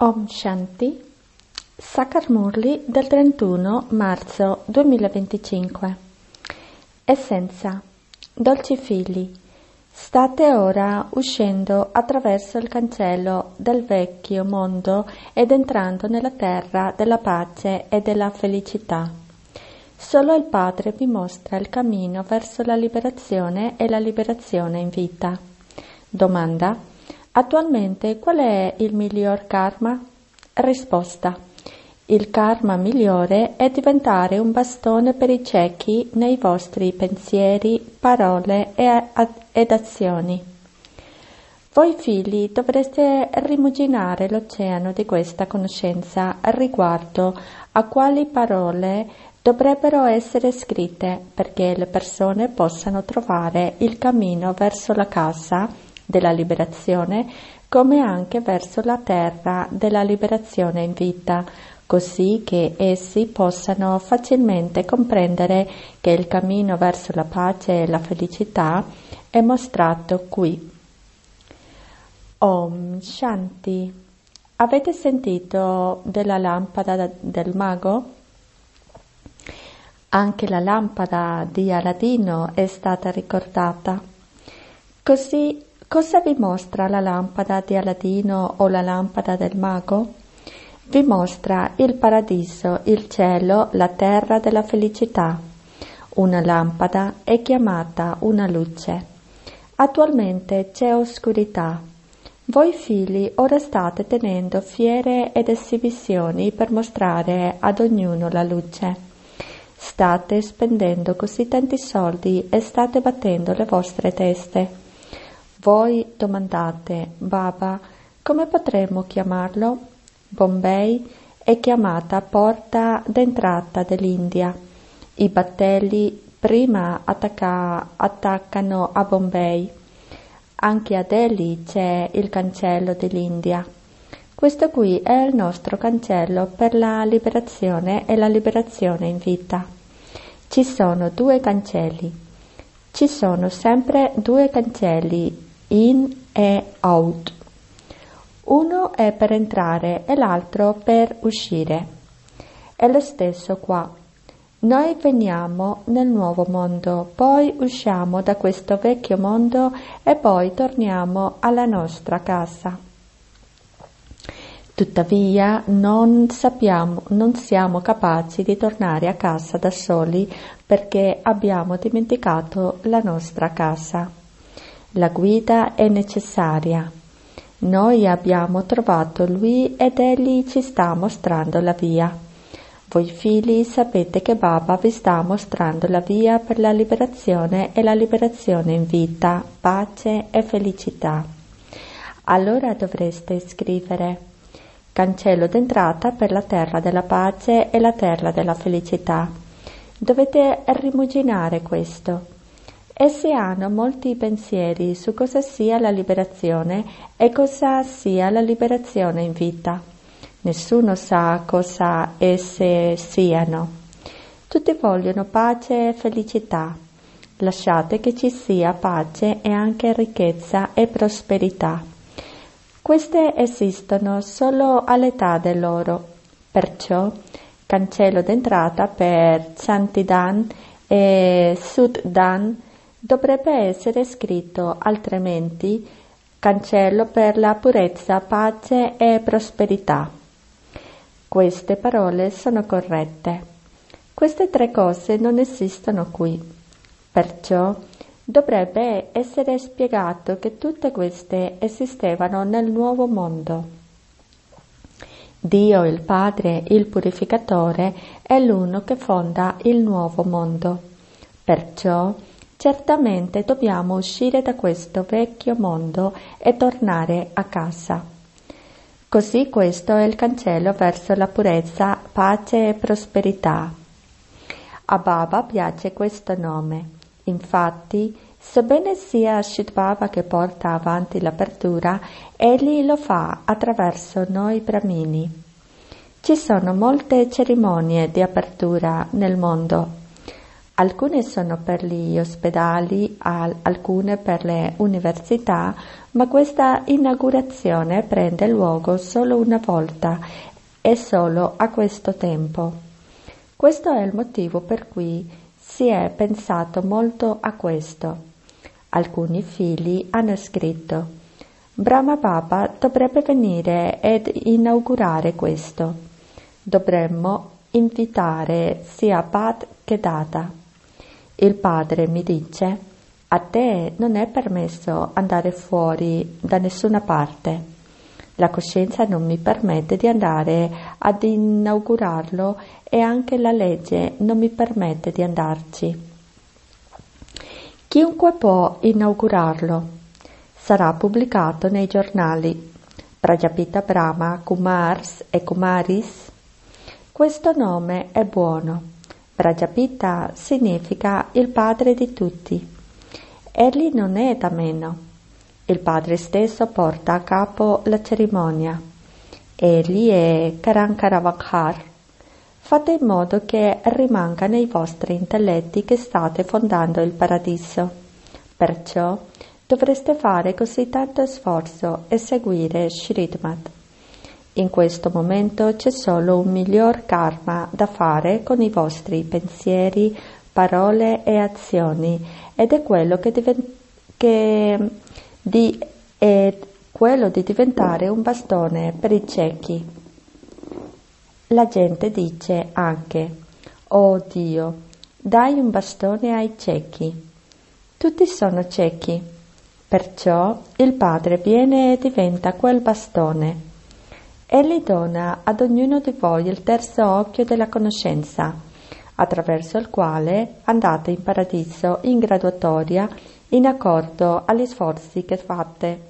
Om Shanti, Sakar Murli del 31 marzo 2025. Essenza. Dolci figli, state ora uscendo attraverso il cancello del vecchio mondo ed entrando nella terra della pace e della felicità. Solo il Padre vi mostra il cammino verso la liberazione e la liberazione in vita. Domanda. Attualmente qual è il miglior karma? Risposta. Il karma migliore è diventare un bastone per i ciechi nei vostri pensieri, parole ed azioni. Voi figli dovreste rimuginare l'oceano di questa conoscenza riguardo a quali parole dovrebbero essere scritte perché le persone possano trovare il cammino verso la casa della liberazione come anche verso la terra della liberazione in vita, così che essi possano facilmente comprendere che il cammino verso la pace e la felicità è mostrato qui. Om Shanti. Avete sentito della lampada del mago? Anche la lampada di Aladino è stata ricordata. Così, cosa vi mostra la lampada di Aladino o la lampada del mago? Vi mostra il paradiso, il cielo, la terra della felicità. Una lampada è chiamata una luce. Attualmente c'è oscurità. Voi figli ora state tenendo fiere ed esibizioni per mostrare ad ognuno la luce. State spendendo così tanti soldi e state battendo le vostre teste. Voi domandate, Baba, come potremmo chiamarlo? Bombay è chiamata porta d'entrata dell'India. I battelli prima attaccano a Bombay. Anche a Delhi c'è il cancello dell'India. Questo qui è il nostro cancello per la liberazione e la liberazione in vita. Ci sono due cancelli. Ci sono sempre due cancelli, in e out. Uno è per entrare e l'altro per uscire. È lo stesso qua. Noi veniamo nel nuovo mondo, poi usciamo da questo vecchio mondo e poi torniamo alla nostra casa. Tuttavia non siamo capaci di tornare a casa da soli perché abbiamo dimenticato la nostra casa. La guida è necessaria. Noi abbiamo trovato Lui ed Egli ci sta mostrando la via. Voi figli sapete che Baba vi sta mostrando la via per la liberazione e la liberazione in vita, pace e felicità. Allora dovreste scrivere cancello d'entrata per la terra della pace e la terra della felicità. Dovete rimuginare questo. Essi hanno molti pensieri su cosa sia la liberazione e cosa sia la liberazione in vita. Nessuno sa cosa esse siano. Tutti vogliono pace e felicità. Lasciate che ci sia pace e anche ricchezza e prosperità. Queste esistono solo all'età dell'oro. Perciò, cancello d'entrata per Chantidan e Suddan dovrebbe essere scritto altrimenti cancello per la purezza, pace e prosperità. Queste parole sono corrette. Queste tre cose non esistono qui. Perciò dovrebbe essere spiegato che tutte queste esistevano nel nuovo mondo. Dio, il Padre, il Purificatore, è l'uno che fonda il nuovo mondo. Perciò certamente dobbiamo uscire da questo vecchio mondo e tornare a casa. Così questo è il cancello verso la purezza, pace e prosperità. A Baba piace questo nome. Infatti, sebbene sia Shidbaba che porta avanti l'apertura, egli lo fa attraverso noi Brahmini. Ci sono molte cerimonie di apertura nel mondo. Alcune sono per gli ospedali, alcune per le università, ma questa inaugurazione prende luogo solo una volta e solo a questo tempo. Questo è il motivo per cui si è pensato molto a questo. Alcuni figli hanno scritto: Brahma Baba dovrebbe venire ed inaugurare questo. Dovremmo invitare sia Abad che Dada. Il padre mi dice: a te non è permesso andare fuori da nessuna parte. La coscienza non mi permette di andare ad inaugurarlo e anche la legge non mi permette di andarci. Chiunque può inaugurarlo. Sarà pubblicato nei giornali Prajapita Brahma Kumars e Kumaris. Questo nome è buono. Prajapita significa il padre di tutti. Egli non è da meno. Il padre stesso porta a capo la cerimonia. Egli è Karankaravakhar. Fate in modo che rimanga nei vostri intelletti che state fondando il paradiso. Perciò dovreste fare così tanto sforzo e seguire Shridmat. In questo momento c'è solo un miglior karma da fare con i vostri pensieri, parole e azioni, ed è quello quello di diventare un bastone per i ciechi. La gente dice anche: oh Dio, dai un bastone ai ciechi. Tutti sono ciechi, perciò il Padre viene e diventa quel bastone. Egli dona ad ognuno di voi il terzo occhio della conoscenza, attraverso il quale andate in paradiso in graduatoria in accordo agli sforzi che fate.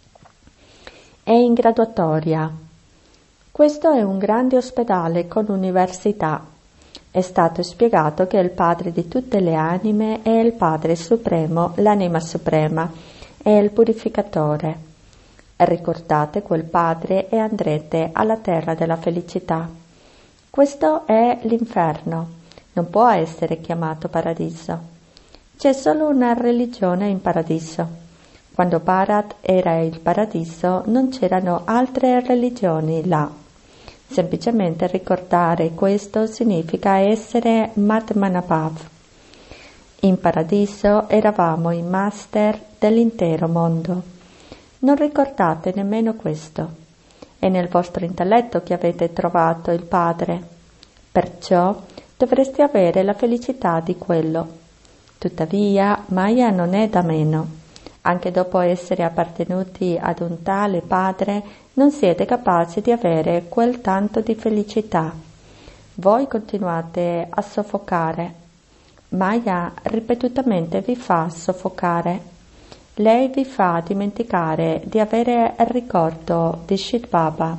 È in graduatoria. Questo è un grande ospedale con università. È stato spiegato che il Padre di tutte le anime è il Padre Supremo, l'anima suprema, è il purificatore. Ricordate quel Padre e andrete alla terra della felicità. Questo è l'inferno, non può essere chiamato paradiso. C'è solo una religione in paradiso. Quando Bharat era il paradiso non c'erano altre religioni là. Semplicemente ricordare questo significa essere Matmanabhav. In paradiso eravamo i master dell'intero mondo. Non ricordate nemmeno questo. È nel vostro intelletto che avete trovato il Padre. Perciò dovreste avere la felicità di quello. Tuttavia, Maya non è da meno. Anche dopo essere appartenuti ad un tale Padre, non siete capaci di avere quel tanto di felicità. Voi continuate a soffocare. Maya ripetutamente vi fa soffocare. Lei vi fa dimenticare di avere il ricordo di Shri Baba.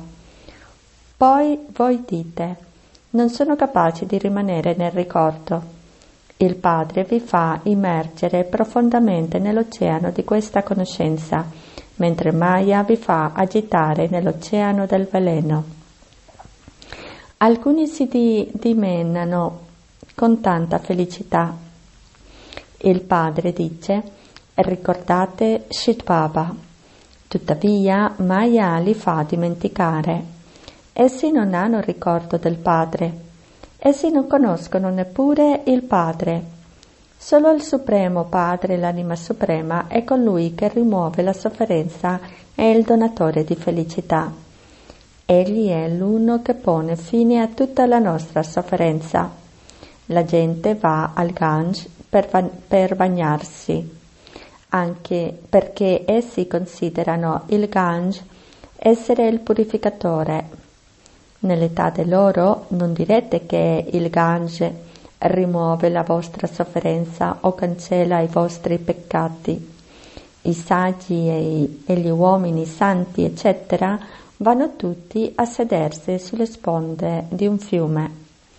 Poi voi dite: non sono capace di rimanere nel ricordo. Il Padre vi fa immergere profondamente nell'oceano di questa conoscenza, mentre Maya vi fa agitare nell'oceano del veleno. Alcuni si dimenano con tanta felicità. Il Padre dice: ricordate Shri Baba. Tuttavia Maya li fa dimenticare. Essi non hanno ricordo del Padre. Essi non conoscono neppure il Padre. Solo il Supremo Padre, l'anima suprema, è colui che rimuove la sofferenza e il donatore di felicità. Egli è l'uno che pone fine a tutta la nostra sofferenza. La gente va al Gange per bagnarsi, anche perché essi considerano il Gange essere il purificatore. Nell'età dell'oro non direte che il Gange rimuove la vostra sofferenza o cancella i vostri peccati. I saggi e gli uomini santi, eccetera, vanno tutti a sedersi sulle sponde di un fiume.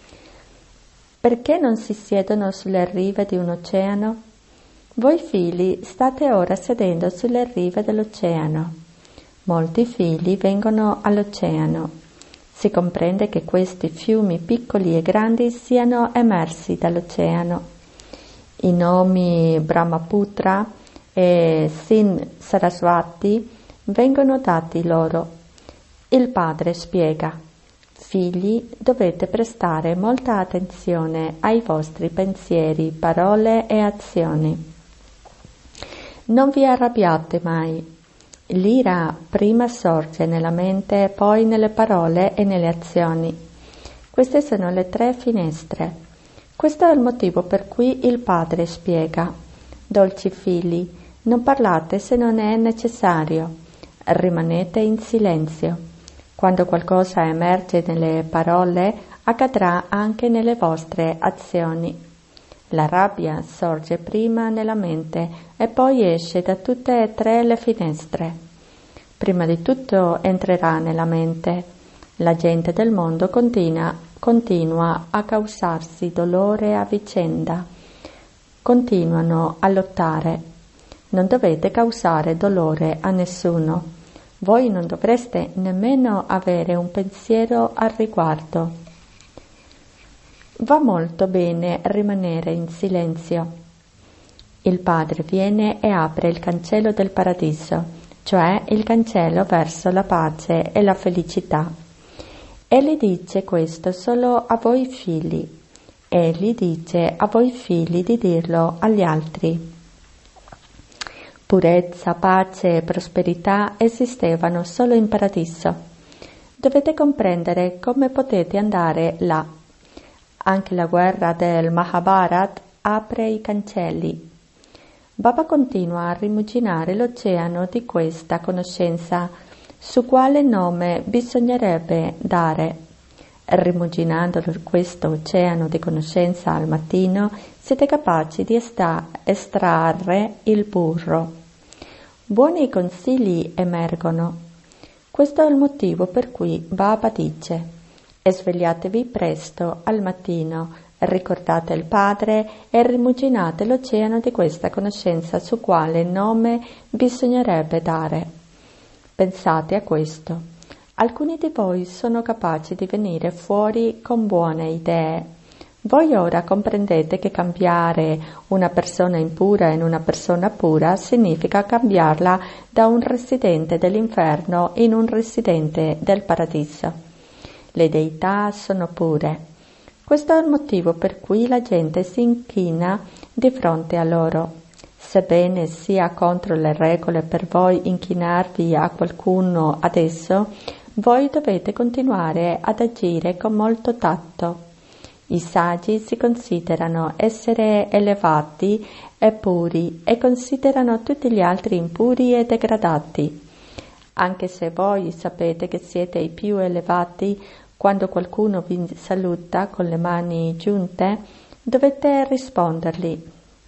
Perché non si siedono sulle rive di un oceano? Voi figli state ora sedendo sulle rive dell'oceano. Molti figli vengono all'oceano. Si comprende che questi fiumi piccoli e grandi siano emersi dall'oceano. I nomi Brahmaputra e Sin Sarasvati vengono dati loro. Il padre spiega: figli, dovete prestare molta attenzione ai vostri pensieri, parole e azioni. Non vi arrabbiate mai. L'ira prima sorge nella mente, poi nelle parole e nelle azioni. Queste sono le 3 finestre. Questo è il motivo per cui il padre spiega: dolci figli, non parlate se non è necessario, rimanete in silenzio. Quando qualcosa emerge nelle parole, accadrà anche nelle vostre azioni. La rabbia sorge prima nella mente e poi esce da tutte e 3 le finestre. Prima di tutto entrerà nella mente. La gente del mondo continua a causarsi dolore a vicenda. Continuano a lottare. Non dovete causare dolore a nessuno. Voi non dovreste nemmeno avere un pensiero al riguardo. Va molto bene rimanere in silenzio. Il padre viene e apre il cancello del paradiso, cioè il cancello verso la pace e la felicità. Egli dice questo solo a voi figli. Egli dice a voi figli di dirlo agli altri. Purezza, pace e prosperità esistevano solo in paradiso. Dovete comprendere come potete andare là. Anche la guerra del Mahabharat apre i cancelli. Baba continua a rimuginare l'oceano di questa conoscenza, su quale nome bisognerebbe dare. Rimuginando questo oceano di conoscenza al mattino, siete capaci di estrarre il burro. Buoni consigli emergono. Questo è il motivo per cui Baba dice: svegliatevi presto al mattino, ricordate il Padre e rimuginate l'oceano di questa conoscenza su quale nome bisognerebbe dare. Pensate a questo. Alcuni di voi sono capaci di venire fuori con buone idee. Voi ora comprendete che cambiare una persona impura in una persona pura significa cambiarla da un residente dell'inferno in un residente del paradiso. Le deità sono pure. Questo è il motivo per cui la gente si inchina di fronte a loro. Sebbene sia contro le regole per voi inchinarvi a qualcuno adesso, voi dovete continuare ad agire con molto tatto. I saggi si considerano essere elevati e puri e considerano tutti gli altri impuri e degradati. Anche se voi sapete che siete i più elevati, quando qualcuno vi saluta con le mani giunte, dovete rispondergli.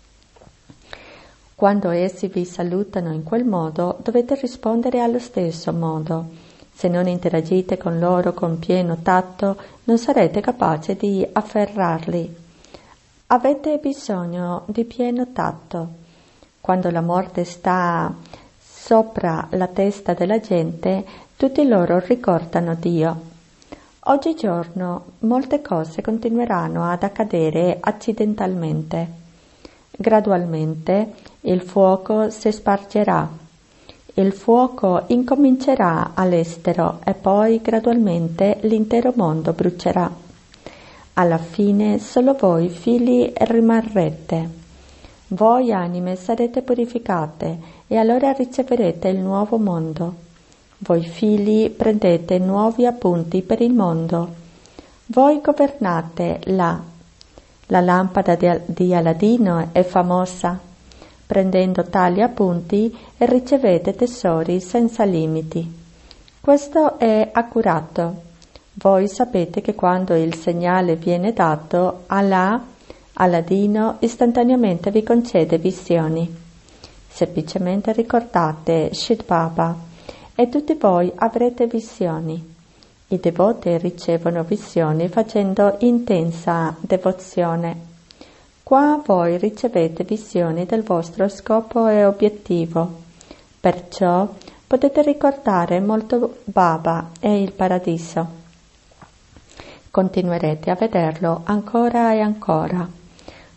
Quando essi vi salutano in quel modo, dovete rispondere allo stesso modo. Se non interagite con loro con pieno tatto, non sarete capaci di afferrarli. Avete bisogno di pieno tatto. Quando la morte sta sopra la testa della gente, tutti loro ricordano Dio. Oggigiorno molte cose continueranno ad accadere accidentalmente. Gradualmente il fuoco si spargerà. Il fuoco incomincerà all'estero e poi gradualmente l'intero mondo brucerà. Alla fine solo voi figli rimarrete. Voi anime sarete purificate e allora riceverete il nuovo mondo. Voi figli prendete nuovi appunti per il mondo. Voi governate là. La lampada di Aladino è famosa. Prendendo tali appunti ricevete tesori senza limiti. Questo è accurato. Voi sapete che quando il segnale viene dato, Aladino istantaneamente vi concede visioni. Semplicemente ricordate Shri Baba e tutti voi avrete visioni. I devoti ricevono visioni facendo intensa devozione. Qua voi ricevete visioni del vostro scopo e obiettivo. Perciò potete ricordare molto Baba e il paradiso. Continuerete a vederlo ancora e ancora.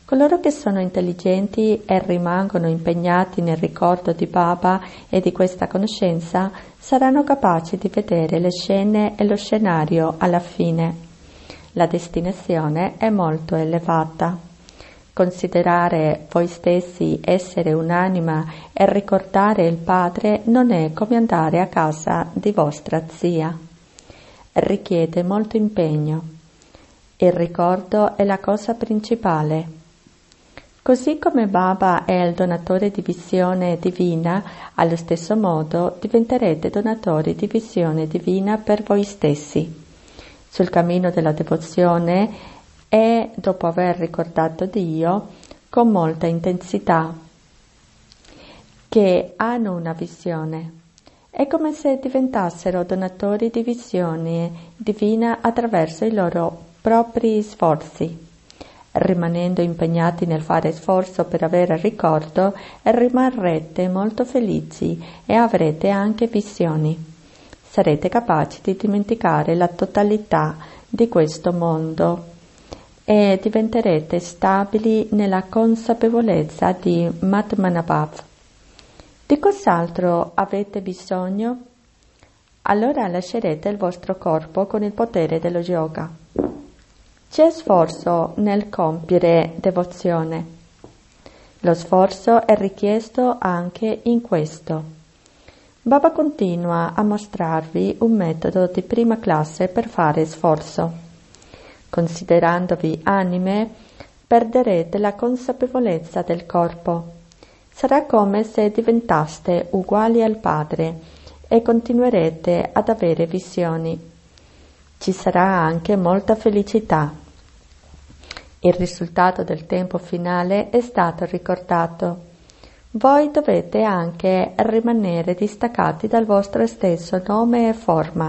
Coloro che sono intelligenti e rimangono impegnati nel ricordo di Baba e di questa conoscenza saranno capaci di vedere le scene e lo scenario alla fine. La destinazione è molto elevata. Considerare voi stessi essere un'anima e ricordare il Padre non è come andare a casa di vostra zia. Richiede molto impegno. Il ricordo è la cosa principale. Così come Baba è il donatore di visione divina, allo stesso modo diventerete donatori di visione divina per voi stessi. Sul cammino della devozione e dopo aver ricordato Dio con molta intensità, che hanno una visione. È come se diventassero donatori di visione divina attraverso i loro propri sforzi. Rimanendo impegnati nel fare sforzo per avere ricordo, rimarrete molto felici e avrete anche visioni. Sarete capaci di dimenticare la totalità di questo mondo e diventerete stabili nella consapevolezza di Matmanabhav. Di cos'altro avete bisogno? Allora lascerete il vostro corpo con il potere dello yoga. C'è sforzo nel compiere devozione. Lo sforzo è richiesto anche in questo. Baba continua a mostrarvi un metodo di prima classe per fare sforzo. Considerandovi anime, perderete la consapevolezza del corpo. Sarà come se diventaste uguali al Padre e continuerete ad avere visioni. Ci sarà anche molta felicità. Il risultato del tempo finale è stato ricordato. Voi dovete anche rimanere distaccati dal vostro stesso nome e forma.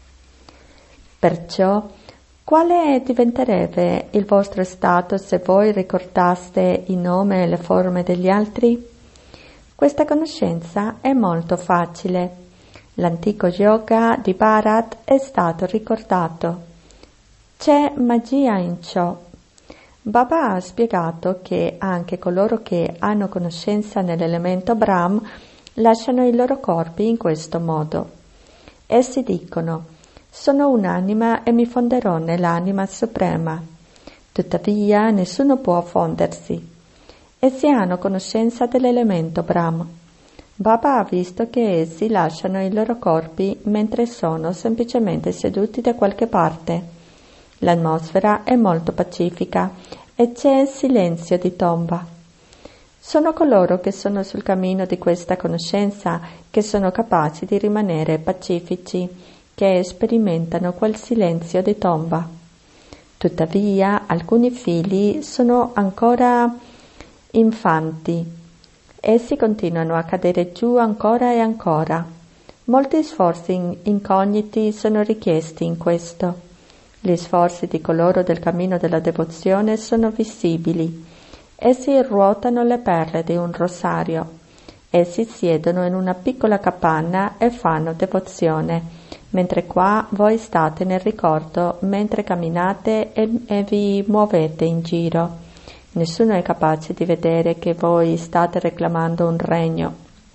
Perciò, quale diventerebbe il vostro stato se voi ricordaste il nome e le forme degli altri? Questa conoscenza è molto facile. L'antico yoga di Bharat è stato ricordato. C'è magia in ciò. Baba ha spiegato che anche coloro che hanno conoscenza nell'elemento Brahm lasciano i loro corpi in questo modo. Essi dicono: sono un'anima e mi fonderò nell'anima suprema. Tuttavia nessuno può fondersi. Essi hanno conoscenza dell'elemento Brahm. Baba ha visto che essi lasciano i loro corpi mentre sono semplicemente seduti da qualche parte. L'atmosfera è molto pacifica e c'è silenzio di tomba. Sono coloro che sono sul cammino di questa conoscenza che sono capaci di rimanere pacifici, che sperimentano quel silenzio di tomba. Tuttavia, alcuni figli sono ancora infanti. Essi continuano a cadere giù ancora e ancora. Molti sforzi incogniti sono richiesti in questo. Gli sforzi di coloro del cammino della devozione sono visibili. Essi ruotano le perle di un rosario. Essi siedono in una piccola capanna e fanno devozione, mentre qua voi state nel ricordo mentre camminate e vi muovete in giro. Nessuno è capace di vedere che voi state reclamando un regno.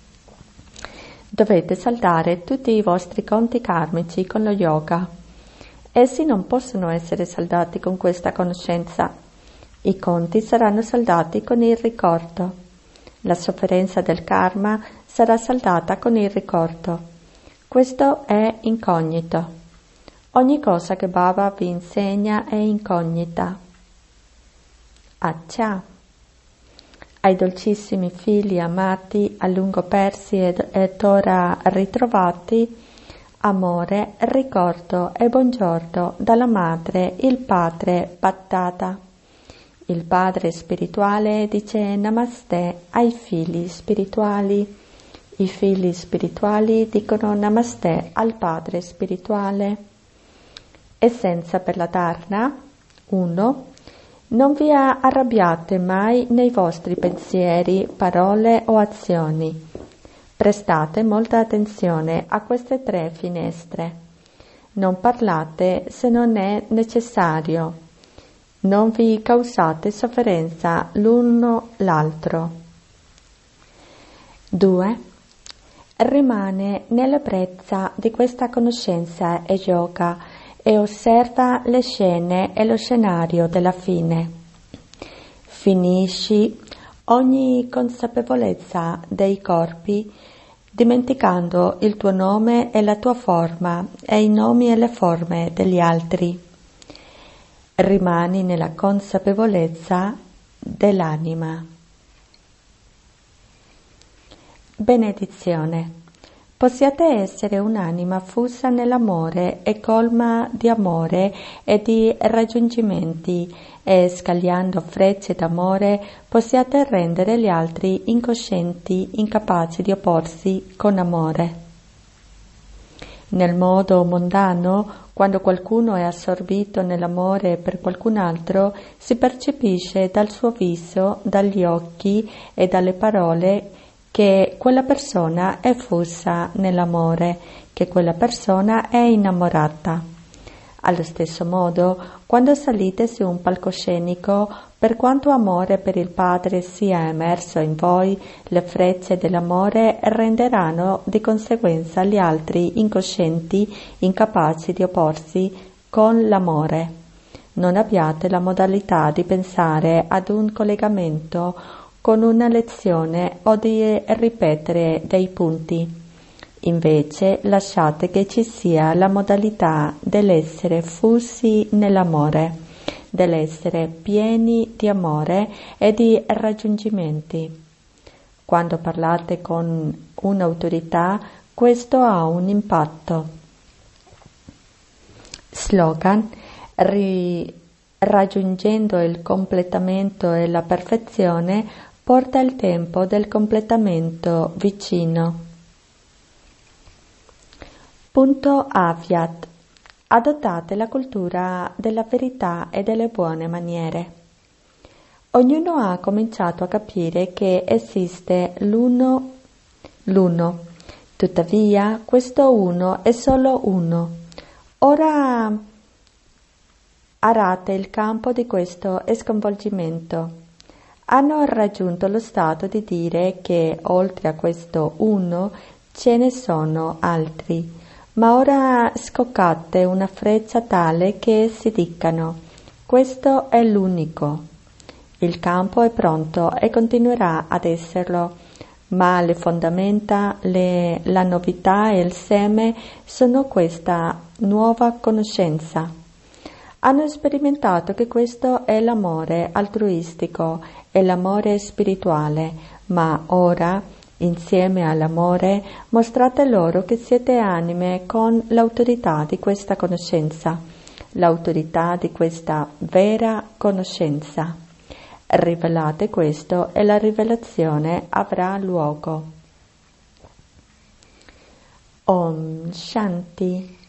Dovete saldare tutti i vostri conti karmici con lo yoga. Essi non possono essere saldati con questa conoscenza. I conti saranno saldati con il ricordo. La sofferenza del karma sarà saldata con il ricordo. Questo è incognito. Ogni cosa che Baba vi insegna è incognita. Accia. Ai dolcissimi figli amati, a lungo persi ed ora ritrovati, amore, ricordo e buongiorno dalla madre, il padre Pattata. Il padre spirituale dice Namaste ai figli spirituali. I figli spirituali dicono Namaste al padre spirituale. Essenza per la Dharna. 1. Non vi arrabbiate mai nei vostri pensieri, parole o azioni. Prestate molta attenzione a queste 3 finestre. Non parlate se non è necessario. Non vi causate sofferenza l'uno l'altro. 2. Rimane nell'ebbrezza di questa conoscenza e yoga e osserva le scene e lo scenario della fine. Finisci ogni consapevolezza dei corpi, dimenticando il tuo nome e la tua forma e i nomi e le forme degli altri. Rimani nella consapevolezza dell'anima. Benedizione. Possiate essere un'anima fusa nell'amore e colma di amore e di raggiungimenti, e scagliando frecce d'amore possiate rendere gli altri incoscienti, incapaci di opporsi con amore. Nel modo mondano, quando qualcuno è assorbito nell'amore per qualcun altro, si percepisce dal suo viso, dagli occhi e dalle parole che quella persona è fusa nell'amore, che quella persona è innamorata. Allo stesso modo, quando salite su un palcoscenico, per quanto amore per il Padre sia emerso in voi, le frecce dell'amore renderanno di conseguenza gli altri incoscienti, incapaci di opporsi con l'amore. Non abbiate la modalità di pensare ad un collegamento con una lezione o di ripetere dei punti. Invece lasciate che ci sia la modalità dell'essere fusi nell'amore, dell'essere pieni di amore e di raggiungimenti. Quando parlate con un'autorità, questo ha un impatto. Slogan: raggiungendo il completamento e la perfezione porta il tempo del completamento vicino. Punto Aviat. Adottate la cultura della verità e delle buone maniere. Ognuno ha cominciato a capire che esiste l'uno. Tuttavia, questo uno è solo uno. Ora arate il campo di questo sconvolgimento. Hanno raggiunto lo stato di dire che oltre a questo uno ce ne sono altri. Ma ora scoccate una freccia tale che si dicano: questo è l'unico. Il campo è pronto e continuerà ad esserlo, ma le fondamenta, la novità e il seme sono questa nuova conoscenza. Hanno sperimentato che questo è l'amore altruistico e l'amore spirituale, ma ora, insieme all'amore, mostrate loro che siete anime con l'autorità di questa conoscenza, l'autorità di questa vera conoscenza. Rivelate questo e la rivelazione avrà luogo. Om Shanti.